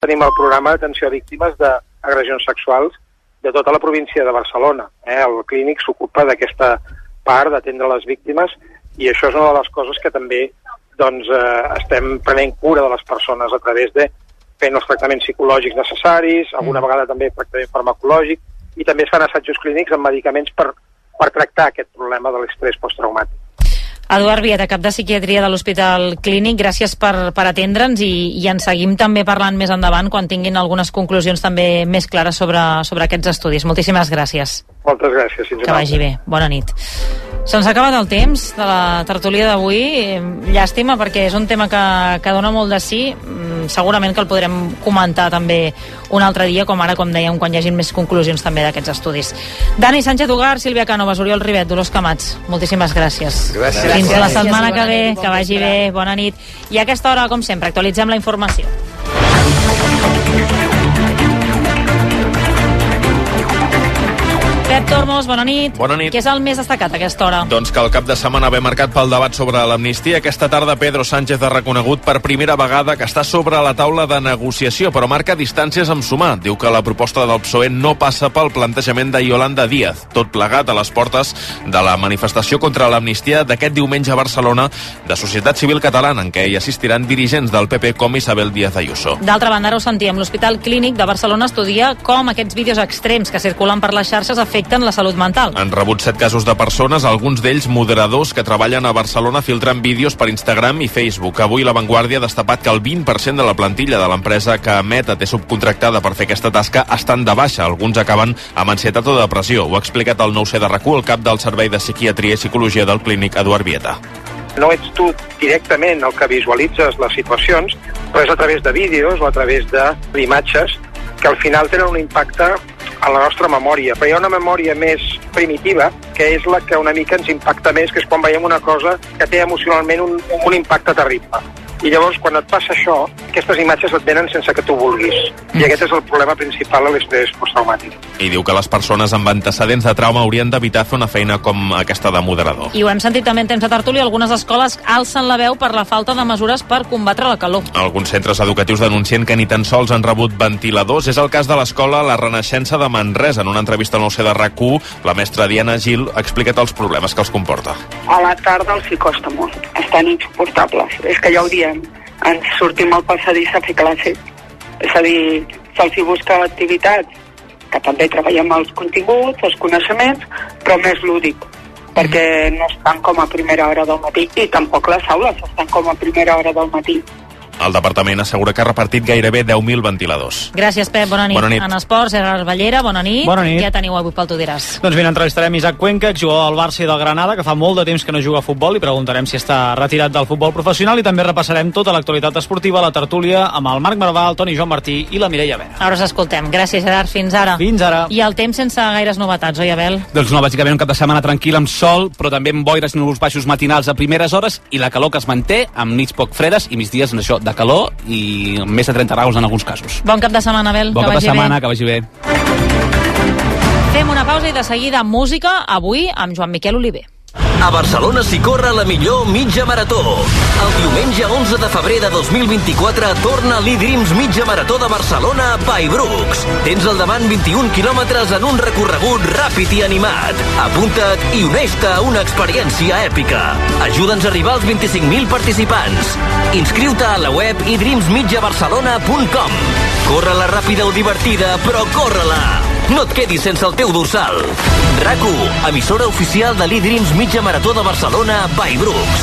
tenim el programa d'atenció a víctimes d'agressions sexuals de tota la província de Barcelona. El clínic s'ocupa d'aquesta part d'atendre les víctimes i això és una de les coses que també estem prenent cura de les persones a través de fent els tractaments psicològics necessaris, alguna vegada també tractament farmacològic, i també es fan assajos clínics amb medicaments per tractar aquest problema de l'estrès posttraumàtic. Eduard Vieta, cap de psiquiatria de l'Hospital Clínic, gràcies per atendre'ns i en seguim també parlant més endavant quan tinguin algunes conclusions també més clares sobre aquests estudis. Moltíssimes gràcies. Moltes gràcies. Que vagi bé. Bona nit. Se'ns ha acabat el temps de la tertúlia d'avui. Llàstima, perquè és un tema que dona molt de sí. Segurament que el podrem comentar també un altre dia, com ara, com dèiem, quan hi hagin més conclusions també d'aquests estudis. Dani Sánchez Ugart, Sílvia Cànovas, Oriol Ribet, Dolors Camats, moltíssimes gràcies. Gràcies. Fins la setmana que ve, que vagi bé, bona nit. I a aquesta hora, com sempre, actualitzem la informació. Pep Tormos, bona nit. Bona nit. Què és el més destacat a aquesta hora? Doncs que el cap de setmana ve marcat pel debat sobre l'amnistia. Aquesta tarda Pedro Sánchez ha reconegut per primera vegada que està sobre la taula de negociació, però marca distàncies amb Sumar. Diu que la proposta del PSOE no passa pel plantejament de Yolanda Díaz, tot plegat a les portes de la manifestació contra l'amnistia d'aquest diumenge a Barcelona de Societat Civil Catalana, en què hi assistiran dirigents del PP com Isabel Díaz Ayuso. D'altra banda, ara ho sentíem, l'Hospital Clínic de Barcelona estudia com aquests vídeos extrems que circulen per les xarxes afecten la salut mental. Han rebut 7 casos de persones, alguns d'ells moderadors que treballen a Barcelona filtrant vídeos per Instagram i Facebook. Avui La Vanguardia ha destapat que el 20% de la plantilla de l'empresa que Meta té subcontractada per fer aquesta tasca estan de baixa. Alguns acaben amb ansietat o depressió. Ho ha explicat el 9C de RAC1, el cap del Servei de Psiquiatria i Psicologia del Clínic, Eduard Vieta. No ets tu directament el que visualitzes les situacions, però és a través de vídeos o a través d'imatges que al final tenen un impacte a la nostra memòria, però hi ha una memòria més primitiva, que és la que una mica ens impacta més, que és quan veiem una cosa que té emocionalment un impacte terrible. I llavors, quan et passa això, aquestes imatges et venen sense que tu vulguis. I aquest és el problema principal de l'estrès posttraumàtic. I diu que les persones amb antecedents de trauma haurien d'evitar fer una feina com aquesta de moderador. I ho hem sentit també en temps de tertúlia, algunes escoles alcen la veu per la falta de mesures per combatre la calor. Alguns centres educatius denuncien que ni tan sols han rebut ventiladors. És el cas de l'escola La Renaixença de Manresa. En una entrevista al 9C de RAC1, la mestra Diana Gil ha explicat els problemes que els comporta. A la tarda els hi costa molt. Estan insuportables. És que ja ho diem. Ens sortim al passadís a fer classe. És a dir, se'ls hi busca activitats, que també treballem els continguts, els coneixements, però més lúdic, perquè no estan com a primera hora del matí, i tampoc les aules estan com a primera hora del matí. El departament assegura que ha repartit gairebé 10.000 ventiladors. Gràcies, Pep. Bona nit. Bona nit. En esports, Gerard Ballera, bona nit. Bona nit. Què teniu avui pel Tu diràs? Doncs mira, entrevistarem Isaac Cuenca, exjugador del Barça i del Granada, que fa molt de temps que no juga a futbol, i preguntarem si està retirat del futbol professional, i també repassarem tota l'actualitat esportiva a la tertúlia amb el Marc Marvà, el Toni Joan Martí i la Mireia Vera. Ara us escoltem. Gràcies, Gerard. Fins ara. Fins ara. I el temps sense gaires novetats, oi, Abel? Doncs no, bàsicament un cap de setmana tranquil amb sol, però també amb boires i núvols baixos matinals a primeres hores, i la calor que es manté, amb nits poc fredes i migdies això de calor i més de 30 graus en alguns casos. Bon cap de setmana, Abel. Bon cap de setmana, que vagi bé. Fem una pausa i de seguida música, avui amb Joan Miquel Oliver. A Barcelona s'hi corre la millor mitja marató. El diumenge 11 de febrer de 2024 torna l'E-Dreams Mitja Marató de Barcelona a Paibrooks. Tens al davant 21 quilòmetres en un recorregut ràpid i animat. Apunta't i uneix-te a una experiència èpica. Ajuda'ns a arribar als 25.000 participants. Inscriu-te a la web edreamsmitjabarcelona.com. Corre-la ràpida o divertida, però corre-la! No et quedis sense el teu dorsal. RAC1, emissora oficial de l'E-Dreams Mitja Marató de Barcelona, Paibrooks.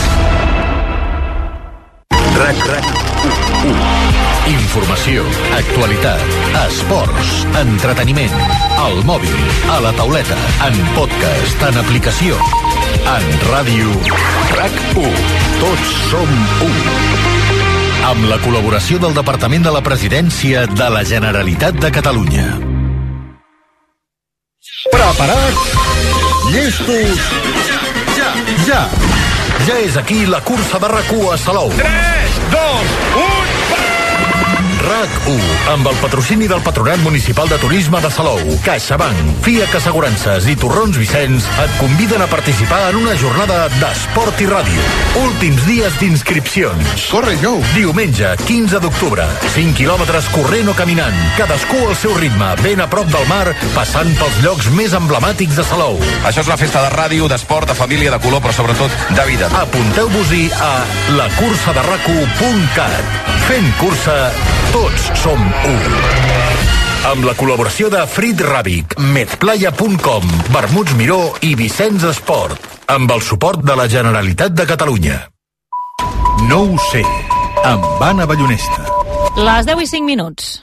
RAC1. Informació, actualitat, esports, entreteniment, al mòbil, a la tauleta, en podcast, en aplicació, en ràdio. RAC1. Tots som un. Amb la col·laboració del Departament de la Presidència de la Generalitat de Catalunya. Preparats? Llestos? Ja! Ja és aquí la cursa de RAC1 a Salou. 3, 2, 1... RAC1, amb el patrocini del Patronat Municipal de Turisme de Salou, CaixaBank, FIAC Assegurances i Torrons Vicenç et conviden a participar en una jornada d'esport i ràdio. Últims dies d'inscripcions. Corre, Jou! Diumenge, 15 d'octubre. 5 quilòmetres corrent o caminant. Cadascú al seu ritme, ben a prop del mar, passant pels llocs més emblemàtics de Salou. Això és una festa de ràdio, d'esport, de família, de color, però sobretot de vida. Apunteu-vos-hi a lacursaderracu.cat. Fent cursa, tots som u. Amb la col·laboració de Frit Ràbic, Medplaya.com, Vermuts Miró i Vicenç Esport. Amb el suport de la Generalitat de Catalunya. No ho sé, amb Anna Ballonesta. Les 10:05.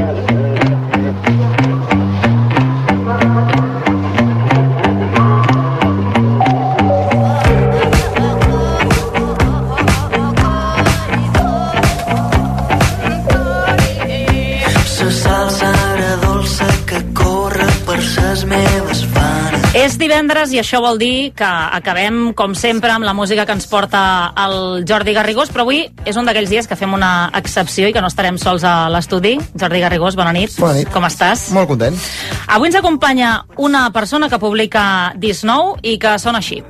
És divendres i això vol dir que acabem, com sempre, amb la música que ens porta el Jordi Garrigós, però avui és un d'aquells dies que fem una excepció i que no estarem sols a l'estudi. Jordi Garrigós, bona nit. Bona nit. Com estàs? Molt content. Avui ens acompanya una persona que publica disc nou i que sona així.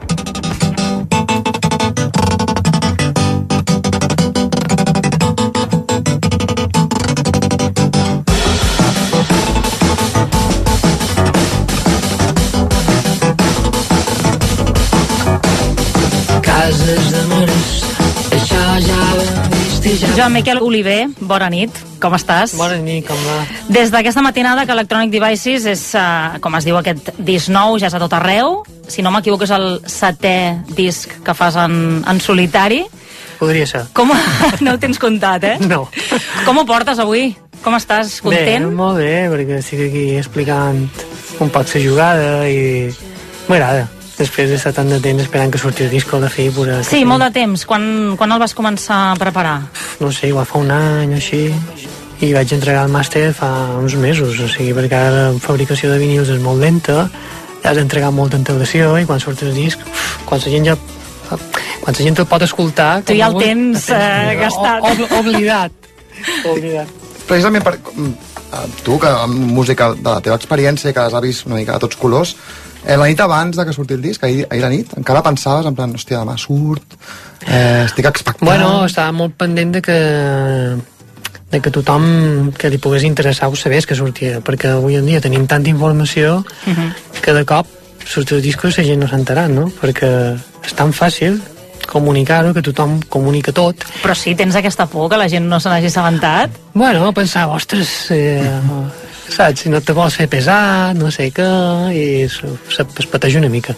Joan Miquel Oliver, bona nit, com estàs? Bona nit, com va? Des d'aquesta matinada que Electronic Devices és, com es diu, aquest disc nou, ja és a tot arreu. Si no m'equivoco, és el 7è disc que fas en solitari. Podria ser. Com... No ho tens comptat, eh? No. Com ho portes avui? Com estàs? Content? Bé, molt bé, perquè estic aquí explicant un poc la jugada i m'agrada. Després d'estar tant de temps esperant que surti el disc de fi. Sí, molt de temps. Quan el vas començar a preparar? No sé, igual fa un any o així. I vaig entregar el màster fa uns mesos, o sigui, perquè ara la fabricació de vinils és molt lenta, has d'entregar molta antelació i quan surt el disc, quan la gent el pot escoltar... Tu ja el tens gastat. Oblidat. Precisament per tu, que amb música de la teva experiència, que les has vist una mica a tots colors, la nit abans de que surti el disc, ahir la nit, encara pensaves en plan, hòstia, demà surt, estic expectant... Bueno, estava molt pendent de que tothom que li pogués interessar ho sabés que sortia, perquè avui en dia tenim tanta informació que de cop surt el disc i la gent no s'ha no? Perquè és tan fàcil comunicar-ho, que tothom comunica tot. Però sí, tens aquesta por que la gent no se n'hagi assabentat? Bueno, pensava, ostres... saps, si no te vols fer pesat, no sé què, i es pateix una mica.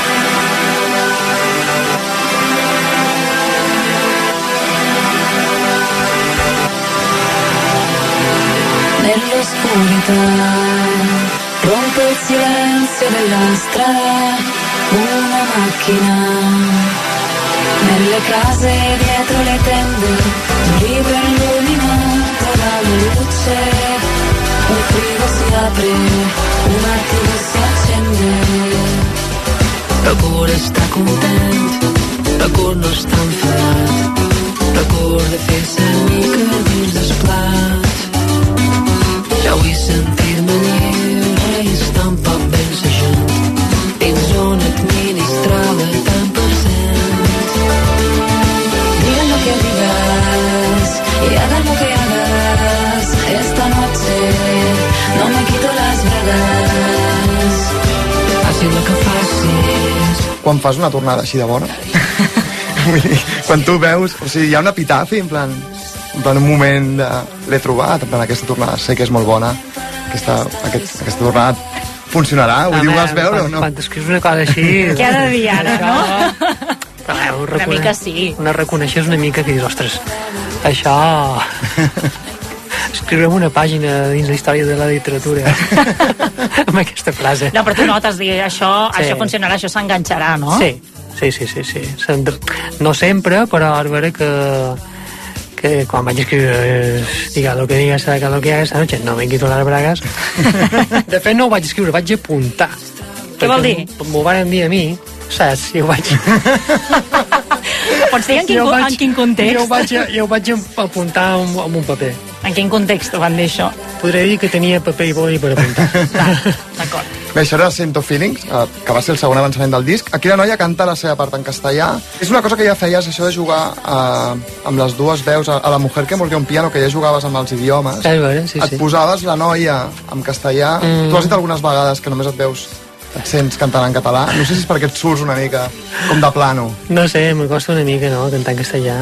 Nell'oscurità rompe il silenzio della strada una macchina nelle case dietro le tende un libro illuminato dalla luce. Un frigo si apre, un attimo si accende. Procura estar content, procura no estar enfadat, procura de fer-se mica dins del plat. Ja vull sentir-me lliure i estar un poc ben sejant dins on administrava tant per cent. Diga lo que digas y haga lo que hagas esta noche. No me quito las ganas. Faci el que facis. Quan fas una tornada així de bona, vull dir, quan tu veus, o sigui, hi ha un epitafi, en plan un moment de... l'he trobat, en plan, aquesta tornada sé que és molt bona, aquesta tornada funcionarà, vull dir, ho vas veure o no? Quan t'escrius una cosa així... Què ha de dir ara, no? Una mica sí. Una reconeixes una mica que dius, ostres, això... Escriurem una pàgina dins la història de la literatura amb aquesta frase. No, però tu notes dir, això funcionarà, això s'enganxarà, no? Sí. No sempre, però és vera que quan vaig escriure diga lo que digas, saca lo que hagas esta noche, no me quito las bragas. De fet no ho vaig escriure, vaig apuntar. Què vol dir? M'ho van dir a mi, saps? I ho vaig... Pots dir en quin context? Jo ho vaig apuntar amb un paper. En quin context van dir això? Podria dir que tenia paper i boli per apuntar. D'acord. Bé, això era Sento Feelings, que va ser el segon avançament del disc. Aquí la noia canta la seva part en castellà. És una cosa que ja feies, això de jugar amb les dues veus. A La mujer que mordió un piano, que ja jugaves amb els idiomes. Et posaves la noia en castellà. Tu has dit algunes vegades que només et sents cantant en català. No sé si és perquè et surts una mica com de plano. No sé, me costa una mica, no?, cantar en castellà.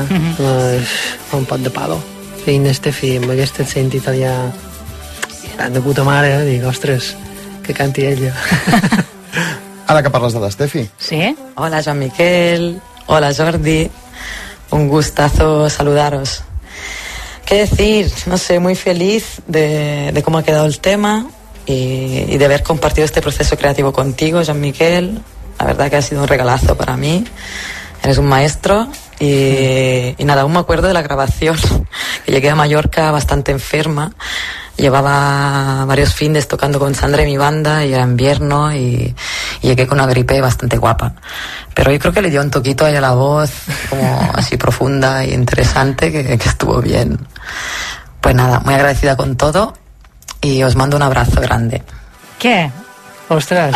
Un pot de palo. I Nestefi, amb aquest accent italià tan de puta mare, dic, ostres, que canti ella. Ara que parles de l'Estefi. Sí. Hola, Joan Miquel. Hola, Jordi. Un gustazo saludaros. ¿Qué decir? No sé, muy feliz de cómo ha quedado el tema y de haber compartido este proceso creativo contigo, Joan Miquel. La verdad que ha sido un regalazo para mí. Eres un maestro y nada, aún me acuerdo de la grabación, que llegué a Mallorca bastante enferma. Llevaba varios fines tocando con Sandra y mi banda y era invierno y llegué con una gripe bastante guapa. Pero yo creo que le dio un toquito ahí a la voz, como así profunda e interesante, que estuvo bien. Pues nada, muy agradecida con todo y os mando un abrazo grande. Què? Ostres,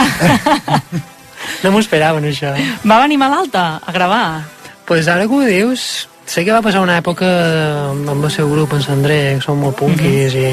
no m'ho esperaven, això. Va venir malalta a gravar? Pues ara que ho dius, sé que va passar una època amb el seu grup, en Sandré, que són molt punkis i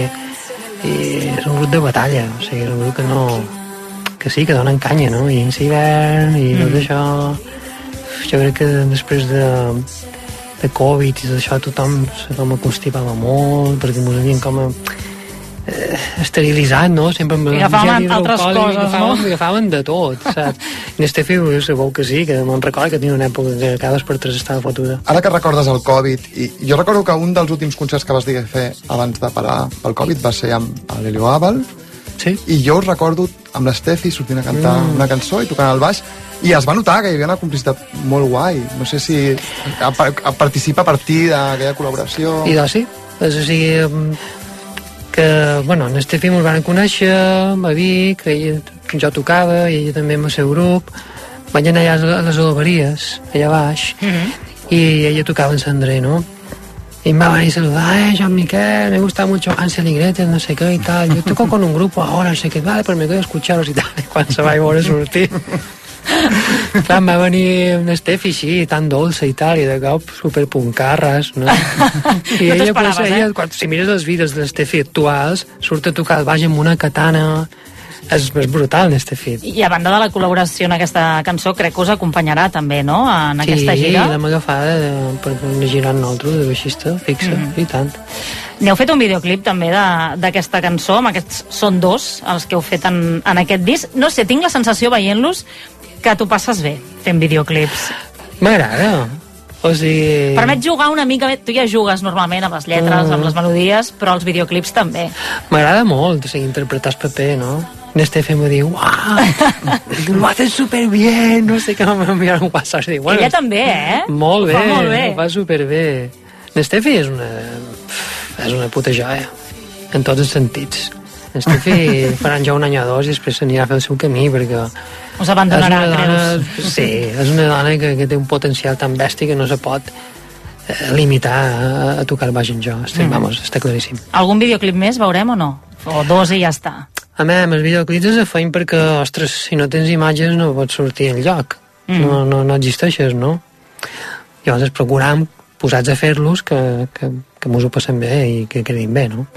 és un grup de batalla, o sigui, és un grup que sí, que donen canya, no? I en hivern i tot això. Jo crec que després de Covid i tot això tothom se com constipava molt, perquè ens havien com esterilitzat, no? Sempre amb agafaven altres coses, no? Agafaven de tot, saps? I Estefi sabeu que sí, que me'n recordo que tenia una època que cada vegada per tres estava fotuda. Ara que recordes el Covid, i jo recordo que un dels últims concerts que vas dir fer abans de parar pel Covid va ser amb l'Helio Abel, sí? I jo us recordo amb l'Estefi sortint a cantar una cançó i tocant el baix, i es va notar que hi havia una complicitat molt guai. No sé si participa a partir d'aquella col·laboració. I doncs sí, és a dir, que, bueno, en Estefi mos van conèixer a Vic, jo tocava i ella també amb el seu grup, vaig anar allà a les Oleveries, allà baix, i ella tocava en Sandré, no? Y me van a saludar, Joan Miquel, me gusta mucho Hansel y Gretel, no sé qué y tal. Yo toco con un grupo ahora, no sé qué, vale, pues me quedo a escucharos y tal. Y cuando se va a veure sortir, clar, em va venir un Estefi així, tan dolça i tal, i de cop superpuncarres, no? I no ella, pues, ella, si mires els vídeos de l'Estefi actuals, surt a tocar el baix amb una katana. És brutal, l'Estefi. I a banda de la col·laboració en aquesta cançó, crec que us acompanyarà també, no?, en aquesta gira. Sí, l'hem agafada per una gira nosaltres, de baixista, fixa, i tant. N'heu fet un videoclip també d'aquesta cançó, amb aquests són dos els que heu fet en aquest disc. No sé, tinc la sensació veient-los que t'ho passes bé fent videoclips. M'agrada. O sigui... Permet jugar una mica bé. Tu ja jugues normalment amb les lletres, amb les melodies, però els videoclips també. M'agrada molt, o sigui, interpretar el paper, no? Nestefi me diu, lo haces super bien, no sé què, m'ha enviat un WhatsApp. Dic, bueno, ella també, molt bé, ho fa superbé. Nestefi és una puta joia, en tots els sentits. Nestefi faran ja un any o dos i després s'anirà a fer el seu camí, perquè... Us abandonarà, creus? Sí, és una dona que té un potencial tan bèstia que no se pot limitar a tocar el baix en jo. Vamos, està claríssim. Algun videoclip més veurem o no? O dos i ja està? A més, els videoclips es feien perquè, ostres, si no tens imatges no pots sortir enlloc. No existeixes, no? Llavors procurem posats a fer-los que mos ho passem bé i que quedin bé, no?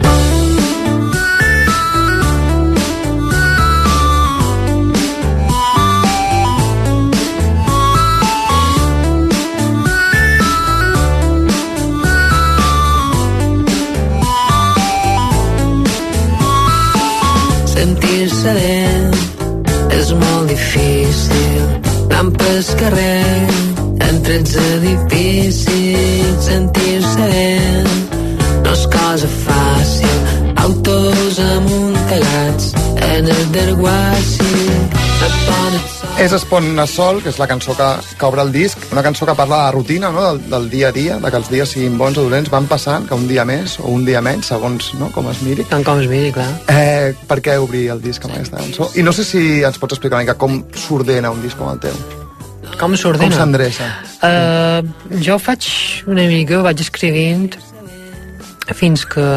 Sentir-se dent és molt difícil, anant pel carrer entre els edificis. Sentir-se dent no és cosa fàcil, autos amuntegats en el desguassi. És Es pon a sol, que és la cançó que obre el disc, una cançó que parla de la rutina, no? del dia a dia, de que els dies siguin bons o dolents, van passant, que un dia més o un dia menys, segons, no? Com es miri. Tant com es miri, clar. Per què obrir el disc amb aquesta cançó? I no sé si ens pots explicar una mica com s'ordena un disc com el teu. Com s'ordena? Com s'endreça? Jo faig una mica, vaig escrivint fins que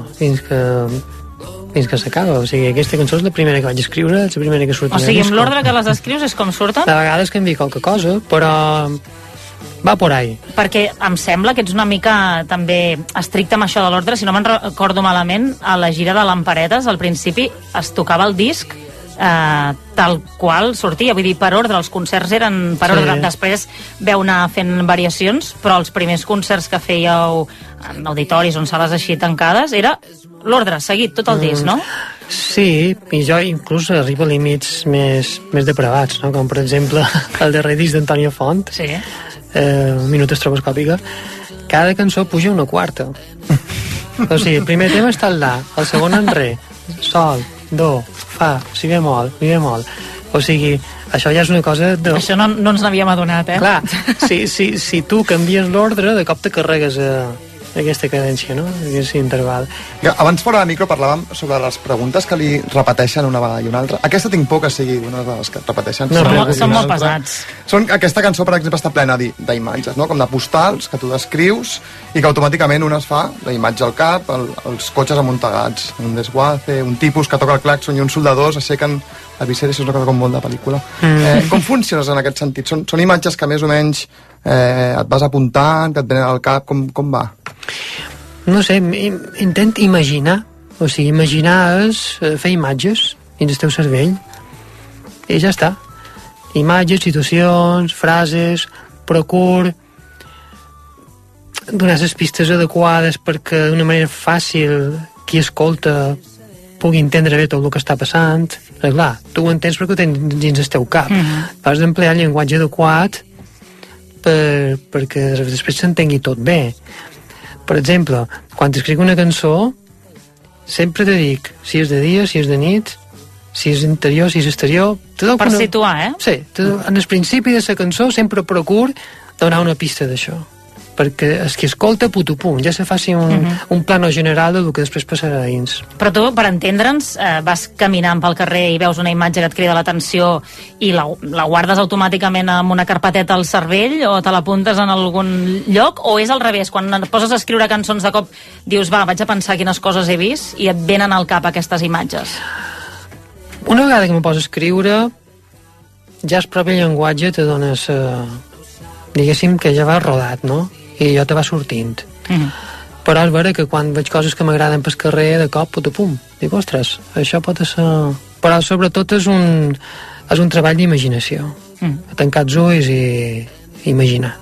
s'acaba. O sigui, aquesta cançó és la primera que vaig escriure, és la primera que surt. O sigui, amb l'ordre que les escrius és com surten? De vegades canvia qualque cosa, però va por ahí. Perquè em sembla que ets una mica també estricte amb això de l'ordre. Si no me'n recordo malament, a la gira de Lamparetes, al principi es tocava el disc tal qual sortia, vull dir, per ordre, els concerts eren per ordre, després veu anar fent variacions, però els primers concerts que fèieu en auditoris o en sales així tancades era l'ordre seguit, tot el disc, no? Sí, i jo inclús arribo a límits més depravats, no? Com per exemple el darrer disc d'Antonio Font, Un minut estroboscòpica, cada cançó puja una quarta. O sigui, el primer tema està al La, el segon en Re, Sol, Do, Fa, Si bemol, Mi bemol. O sigui, això ja és una cosa... Això no ens n'havíem adonat, eh? Clar, si tu canvies l'ordre, de cop te carregues aquesta cadència, no? Aquest interval. Abans fora de micro parlàvem sobre les preguntes que li repeteixen una vegada i una altra. Aquesta tinc por que sigui una de les que repeteixen. Són molt pesats. Aquesta cançó, per exemple, està plena d'imatges, no? Com de postals que tu descrius i que automàticament un es fa la imatge al cap, els cotxes amuntegats, un desguace, un tipus que toca el claxon i uns soldadors aixequen el viscer, això és una cosa com molt de pel·lícula. Com funciones en aquest sentit? Són imatges que més o menys et vas apuntant, que et venen al cap, com va? No sé, intent imaginar. O sigui, imaginar és fer imatges dins el teu cervell i ja està. Imatges, situacions, frases, procur donar les pistes adequades perquè d'una manera fàcil qui escolta pugui entendre bé tot el que està passant. Però clar, tu ho entens perquè ho tens dins el teu cap. Has d'emplear el llenguatge adequat perquè després s'entengui tot bé. Per exemple, quan escric una cançó, sempre te dic si és de dia, si és de nit, si és interior, si és exterior... Per situar, eh? Sí, en el principi de la cançó sempre procur donar una pista d'això, perquè el que escolta, pum, ja se faci un plano general del que després passarà dins. Però tu, per entendre'ns, vas caminant pel carrer i veus una imatge que et crida l'atenció i la guardes automàticament en una carpeteta al cervell o te l'apuntes en algun lloc, o és al revés, quan et poses a escriure cançons de cop dius, va, vaig a pensar quines coses he vist i et venen al cap aquestes imatges? Una vegada que me poso a escriure, ja el propi llenguatge te dones, diguéssim que ja va rodat, no? I allò te va sortint. Però és vera que quan veig coses que m'agraden pel carrer, de cop, pum, dic, ostres, això pot ser... Però sobretot és un treball d'imaginació. Tancar els ulls i imaginar.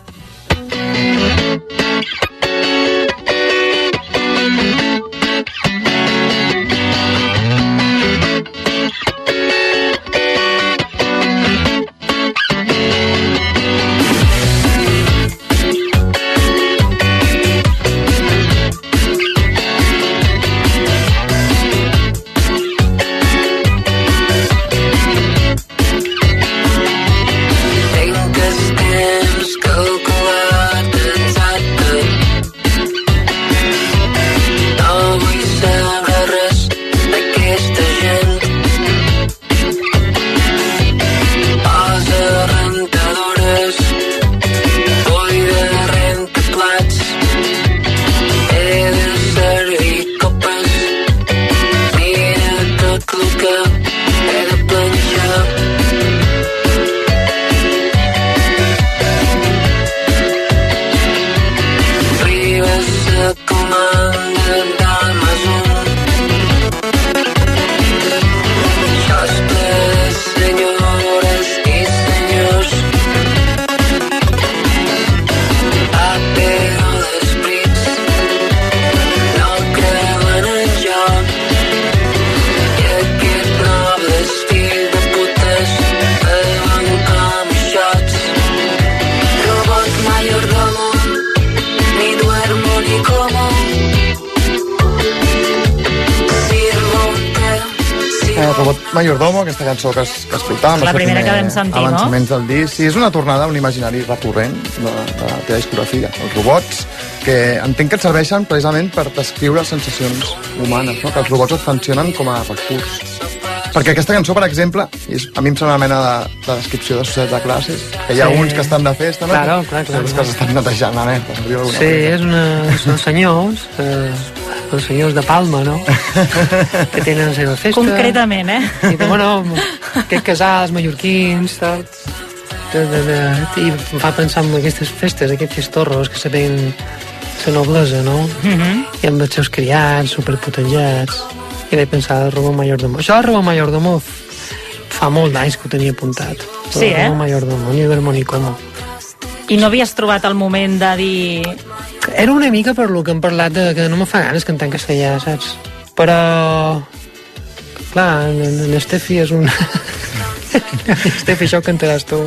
Robot Mayordomo, aquesta cançó que escoltàvem. La primera que vam sentir, no? Avançaments del disc. Sí, és una tornada a un imaginari recurrent de la teva discografia. Els robots, que entenc que et serveixen precisament per descriure sensacions humanes, no? Que els robots et funcionen com a recurs. Perquè aquesta cançó, per exemple, a mi em sembla una mena de descripció de societat de classes, que hi ha uns que estan de festa, no? Claro. Els que s'estan netejant la merda. Sí, són senyors els senyors de Palma, no? Que tenen la seva festa. Concretament, I bueno, aquests casals mallorquins, tal. I em fa pensar en aquestes festes, aquests festorros que saben la noblesa, no? I amb els seus criats, superpotengats. I vaig pensar al Ramon Mayordomo. Això del Ramon Mayordomo fa molt d'anys que ho tenia apuntat. Sí, el Ramon Mayordomo, ni d'harmonicomo. I no havies trobat el moment de dir... Era una mica per lo que hem parlat de que no me fa ganes cantar en castellà, saps? Però... Clar, en Estefi és un... Estefi, això ho cantaràs tu.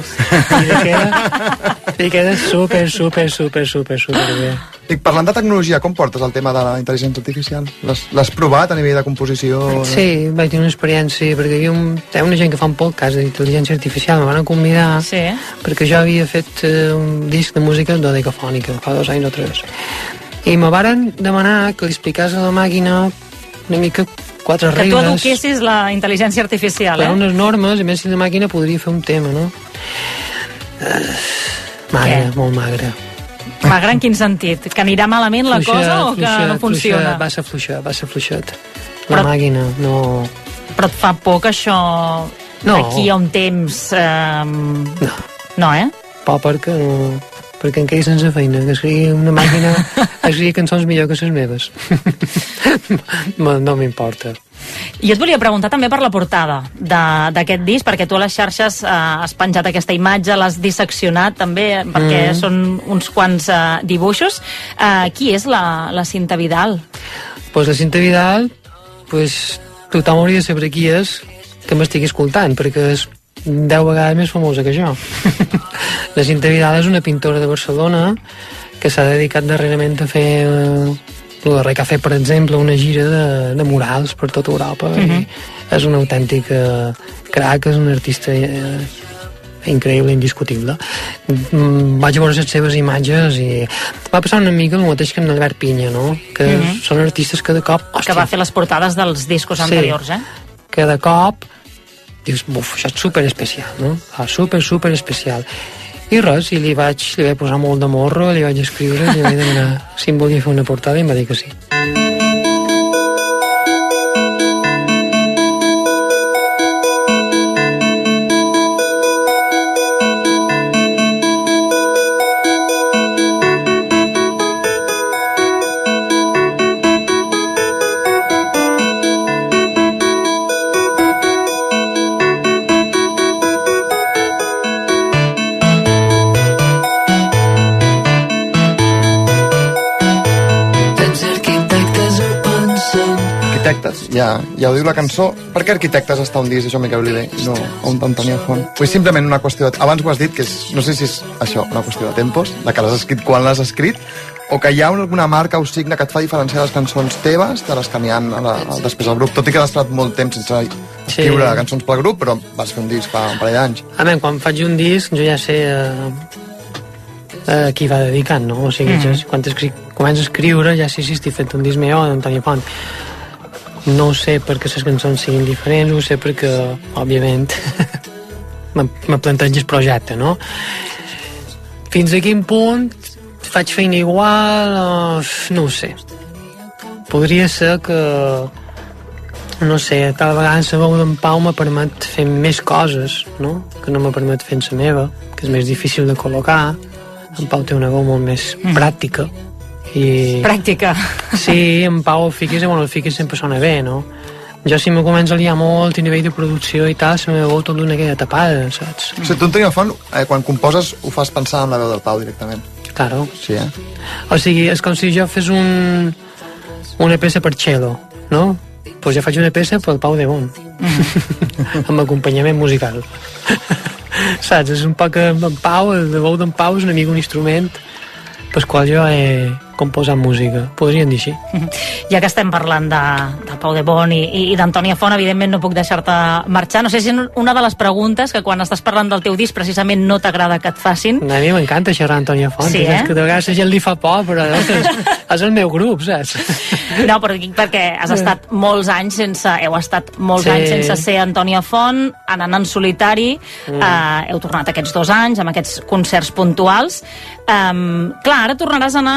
I queda super bé. I parlant de tecnologia, com portes el tema de la intel·ligència artificial? L'has provat a nivell de composició? Sí, vaig tenir una experiència, perquè hi ha una gent que fa un podcast d'intel·ligència artificial, me van convidar, perquè jo havia fet un disc de música dodecafònica, fa 2 anys o 3. I me varen demanar que li explicàs a la màquina una mica 4 regles. Que tu eduquessis la intel·ligència artificial, Hi ha unes normes, a més si la màquina podria fer un tema, no? Magre, molt magre. Magre en quin sentit? Que anirà malament la cosa o que no funciona? Va ser fluixet. La màquina, no... Però et fa por que això d'aquí a un temps... No, Por perquè em quedi sense feina, que escrigui una màquina escrigui cançons millor que les meves. No m'importa. I et volia preguntar també per la portada d'aquest disc, perquè tu a les xarxes has penjat aquesta imatge, l'has disseccionat també, perquè són uns quants dibuixos. Qui és la Cinta Vidal? Pues la Cinta Vidal, tothom hauria de saber qui és que m'estigui escoltant, perquè és 10 vegades més famosa que jo. La Cinta Vidal és una pintora de Barcelona que s'ha dedicat darrerament a fer el darrer que ha fet, per exemple, una gira de murals per tota Europa. I és una autèntica crac, és un artista increïble, indiscutible. Vaig veure les seves imatges i va passar una mica el mateix que amb Albert Pinya, no? Que són artistes que de cop... Que va fer les portades dels discos anteriors, que de cop dius, buf, això és superespecial, no? Super especial. I res, li vaig posar molt de morro, li vaig escriure, li vaig demanar si em volia fer una portada i em va dir que sí. Ja ho diu la cançó. Per què Arquitectes està un disc de Joan Miquel Oliver i no un d'Antònia Font? Pues simplement una qüestió... Abans ho has dit, que no sé si és això, una qüestió de tempos, de que l'has escrit quan l'has escrit, o que hi ha alguna marca o signe que et fa diferenciar les cançons teves de les que n'hi ha després al grup, tot i que has estat molt temps sense escriure cançons pel grup, però vas fer un disc fa un parell d'anys. Quan faig un disc jo ja sé a qui va dedicant, no? O sigui, quan començo a escriure ja sé si estic fent un disc meu o d'Antònia Font. No ho sé perquè les cançons siguin diferents, ho sé perquè, òbviament, me planteja el projecte, no? Fins a quin punt faig feina igual, no ho sé. Podria ser que, no sé, tal vegada la veu d'en Pau me permet fer més coses, no? Que no me permet fer la meva, que és més difícil de col·locar. En Pau té una veu molt més pràctica. Pràctica. Sí, en Pau el fiquis sempre sona bé, no? Jo si me començo a liar molt a nivell de producció i tal, se me veu tot d'una queda tapada, saps? O sigui, tu, Antònia Font, quan composes ho fas pensar en la veu del Pau directament. Claro. Sí, O sigui, és com si jo fes una peça per cello, no? Pues jo faig una peça pel Pau de Bon. Amb acompanyament musical. Saps? És un poc que en Pau, el veu d'en Pau és una mica un instrument pel qual jo he composat música, podríem dir així. Ja que estem parlant de Pau de Bon i d'Antònia Font, evidentment no puc deixar-te marxar. No sé si és una de les preguntes que quan estàs parlant del teu disc precisament no t'agrada que et facin. A mi m'encanta xerrar Antònia Font. Sí, és que de vegades la gent li fa por, però és el meu grup, saps? No, perquè has estat molts anys sense... Heu estat molts anys sense ser Antònia Font, anant en solitari, heu tornat aquests 2 anys amb aquests concerts puntuals. Clar, ara tornaràs a anar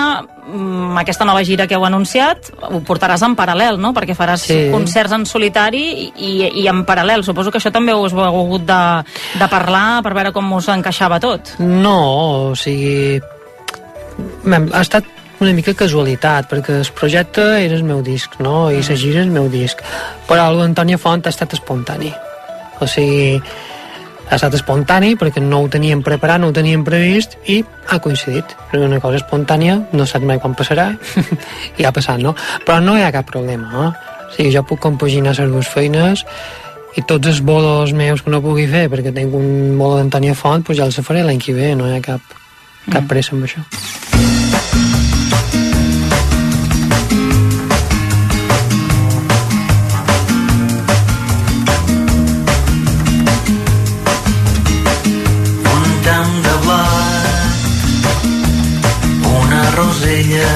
aquesta nova gira que heu anunciat ho portaràs en paral·lel, no? Perquè faràs concerts en solitari i en paral·lel. Suposo que això també us ho heu hagut de parlar per veure com us encaixava tot. No, o sigui... Ha estat una mica casualitat, perquè el projecte era el meu disc, no? I la gira és el meu disc. Però l'Antònia Font ha estat espontani. O sigui, ha estat espontani perquè no ho teníem preparat, no ho teníem previst i ha coincidit. Perquè una cosa espontània, no saps mai quan passarà i ha passat, no? Però no hi ha cap problema, no? O sigui, jo puc compaginar les dues feines i tots els bolos meus que no pugui fer perquè tinc un bolo d'Antònia Font, doncs ja els faré l'any que ve, no hi ha cap pressa amb això. Rosella,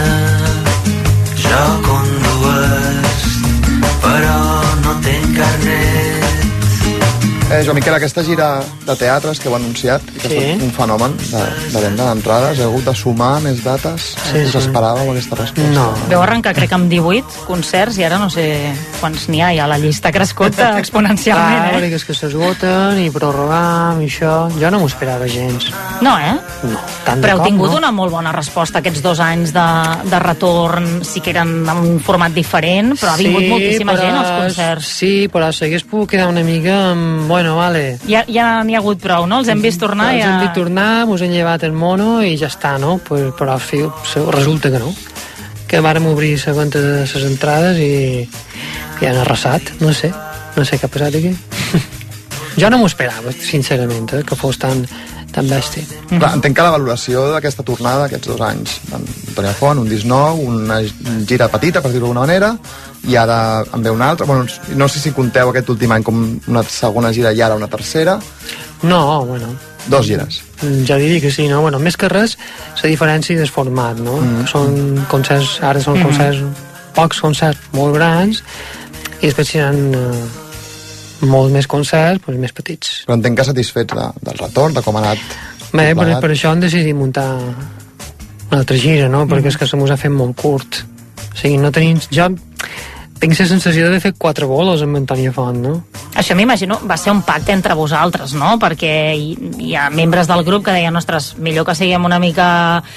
jo condues, però no tenc carnet. Joan Miquel, aquesta gira de teatres que heu anunciat, que ha estat un fenomen de venda d'entrades, heu hagut de sumar més dates? Us esperàveu aquesta resposta? No. Veu arrencar, crec, amb 18 concerts i ara no sé quants n'hi ha, ja la llista ha crescut exponencialment, Clar, perquè és que s'esgoten i prorrogam i això... Jo no m'ho esperava gens. No, No, tant de però heu cop, tingut no. una molt bona resposta aquests 2 anys de retorn, sí que eren en un format diferent, però ha vingut moltíssima gent als concerts. Sí, però s'hagués pogut quedar una mica amb... Bueno, vale. Ja n'hi ha hagut prou, no? Els hem vist tornar. Els hem vist tornar, mos hem llevat el mono i ja està, no? Però resulta que no. Que vàrem obrir la venda de les entrades i han arrasat. No sé què ha passat aquí. Jo no m'ho esperava, sincerament, que fos tan bèstia. Clar, entenc que la valoració d'aquesta tornada, aquests 2 anys, d'Antònia Font, un disc nou, una gira petita, per dir-ho d'alguna manera, i ara en ve una altra. Bueno, no sé si conteu aquest últim any com una segona gira i ara una tercera. No, bueno... 2 gires. Ja diria que sí, no? Bueno, més que res, la diferència del format, no? Són concerts, ara són concerts, pocs concerts molt grans, i després seran molts més concerts, doncs més petits. Però entenc que satisfets del retorn, de com ha anat. Bé, per això hem decidit muntar una altra gira, no? Perquè és que se mos ha fet molt curt. O sigui, no tenim... Jo tinc la sensació d'haver fet 4 bolos amb Antònia Font, no? Això m'imagino va ser un pacte entre vosaltres, no? Perquè hi ha membres del grup que deien, ostres, millor que siguem una mica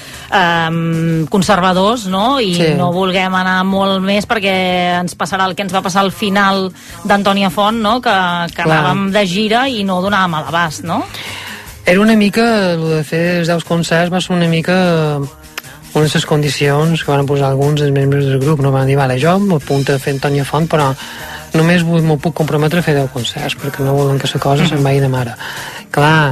conservadors, no? I no vulguem anar molt més perquè ens passarà el que ens va passar al final d'Antònia Font, no? Que anàvem de gira i no donàvem a l'abast, no? Era una mica, el de fer els 10 concerts va ser una mica unes de les condicions que van posar alguns dels membres del grup. No van dir, vale, jo m'apunto a fer Antònia Font, però només m'ho puc comprometre a fer 10 concerts, perquè no volen que la cosa se'n vagi de mare. Clar,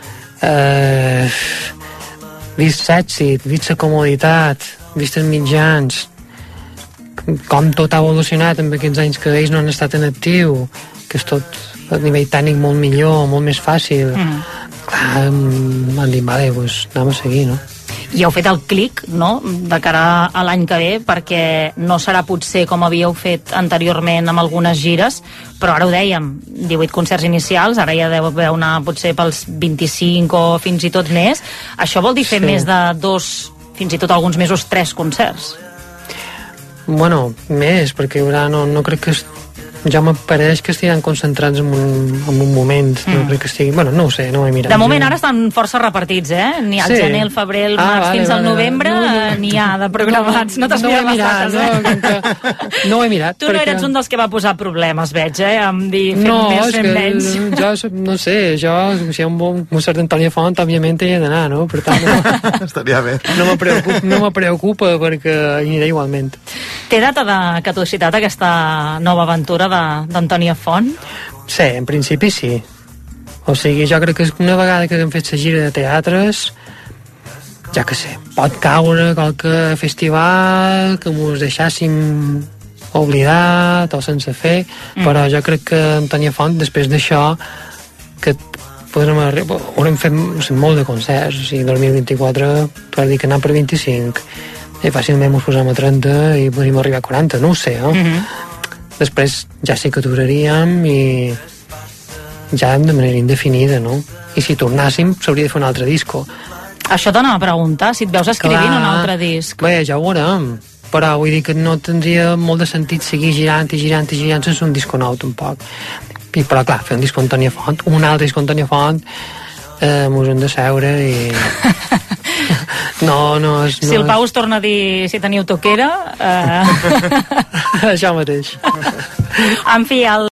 vist l'èxit, vist la comoditat, vist els mitjans, com tot ha evolucionat en aquests anys que ells no han estat en actiu, que és tot a nivell tècnic molt millor, molt més fàcil. Clar, m'han dit, vale, doncs anem a seguir, no? I heu fet el clic, no?, de cara a l'any que ve, perquè no serà potser com havíeu fet anteriorment amb algunes gires, però ara ho dèiem, 18 concerts inicials, ara ja deu haver una potser pels 25 o fins i tot més. Això vol dir fer més de 2, fins i tot alguns mesos 3 concerts? Bueno, més, perquè hi haurà, no crec que... Ja m'apareix que estiran concentrats en un moment. No crec que estigui... Bueno, no ho sé, no ho he mirat. De moment ara estan força repartits, N'hi ha el gener, el febrer, el març, fins al novembre, n'hi ha de programats. No t'has mirat les dates, No ho he mirat. Tu no eres un dels que va posar problemes, veig, amb dir fem més, fem menys. Jo, no sé, si hi ha un bon concert d'Antònia Font, òbviament hi he d'anar, no? Per tant, estaria bé. No me preocupa perquè hi aniré igualment. Té data de caducitat aquesta nova aventura d'Antònia Font? Sí, en principi sí. O sigui, jo crec que una vegada que hem fet la gira de teatres, ja que sé, pot caure qualque festival que mos deixàssim oblidat o sense fer, però jo crec que Antònia Font, després d'això, que haurem fet molt de concerts, o sigui, 2024 per dir que anar per 25 i fàcilment mos posem a 30 i podríem arribar a 40, no ho sé, no? Després ja sí que aturaríem i ja de manera indefinida, no? I si tornàssim s'hauria de fer un altre disco. Això t'anava a preguntar, si et veus escrivint un altre disc. Bé, ja ho veurem, però vull dir que no tindria molt de sentit seguir girant sense un disc nou, tampoc. Però clar, fer un disc amb Tònia Font, un altre disc amb Tònia Font, mos hem de seure i... No és... Si el Pau us torna a dir si teniu toquera... Això mateix. En fi,